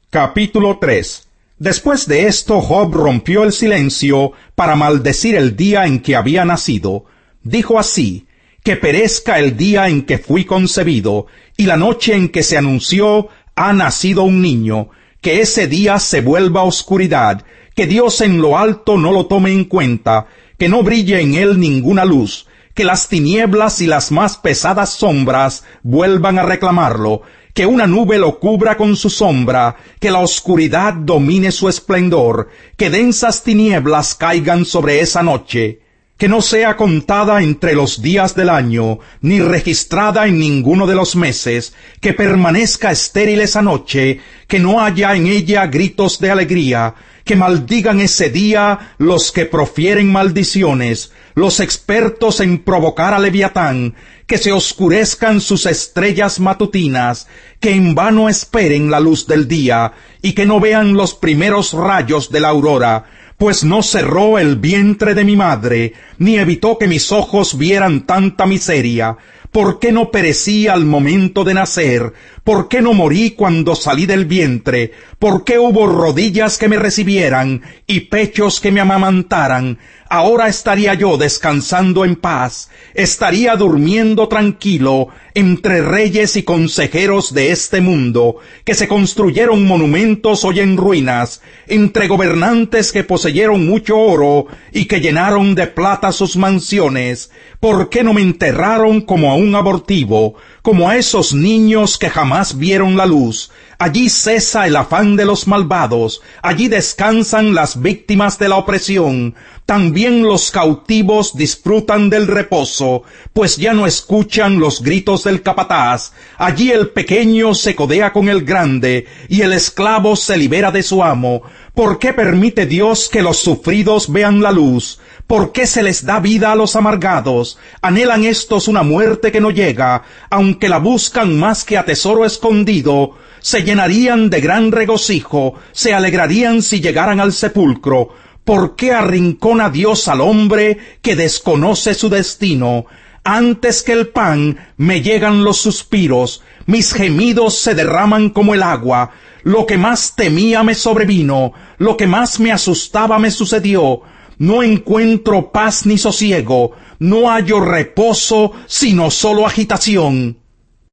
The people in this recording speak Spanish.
Capítulo 3. Después de esto, Job rompió el silencio para maldecir el día en que había nacido. Dijo así: que perezca el día en que fui concebido, y la noche en que se anunció, ha nacido un niño, que ese día se vuelva oscuridad, que Dios en lo alto no lo tome en cuenta, que no brille en él ninguna luz, que las tinieblas y las más pesadas sombras vuelvan a reclamarlo, que una nube lo cubra con su sombra, que la oscuridad domine su esplendor, que densas tinieblas caigan sobre esa noche, que no sea contada entre los días del año, ni registrada en ninguno de los meses, que permanezca estéril esa noche, que no haya en ella gritos de alegría, que maldigan ese día los que profieren maldiciones, los expertos en provocar a Leviatán, que se oscurezcan sus estrellas matutinas, que en vano esperen la luz del día, y que no vean los primeros rayos de la aurora, pues no cerró el vientre de mi madre, ni evitó que mis ojos vieran tanta miseria. ¿Por qué no perecí al momento de nacer? ¿Por qué no morí cuando salí del vientre? ¿Por qué hubo rodillas que me recibieran y pechos que me amamantaran? Ahora estaría yo descansando en paz, estaría durmiendo tranquilo entre reyes y consejeros de este mundo, que se construyeron monumentos hoy en ruinas, entre gobernantes que poseyeron mucho oro y que llenaron de plata sus mansiones. ¿Por qué no me enterraron como a un abortivo, como a esos niños que jamás vieron la luz? Allí cesa el afán de los malvados, allí descansan las víctimas de la opresión. También los cautivos disfrutan del reposo, pues ya no escuchan los gritos del capataz. Allí el pequeño se codea con el grande, y el esclavo se libera de su amo. ¿Por qué permite Dios que los sufridos vean la luz? ¿Por qué se les da vida a los amargados? Anhelan estos una muerte que no llega, aunque la buscan más que a tesoro escondido. Se llenarían de gran regocijo, se alegrarían si llegaran al sepulcro. ¿Por qué arrincona Dios al hombre que desconoce su destino? Antes que el pan me llegan los suspiros, mis gemidos se derraman como el agua. Lo que más temía me sobrevino, lo que más me asustaba me sucedió. No encuentro paz ni sosiego, no hallo reposo, sino solo agitación.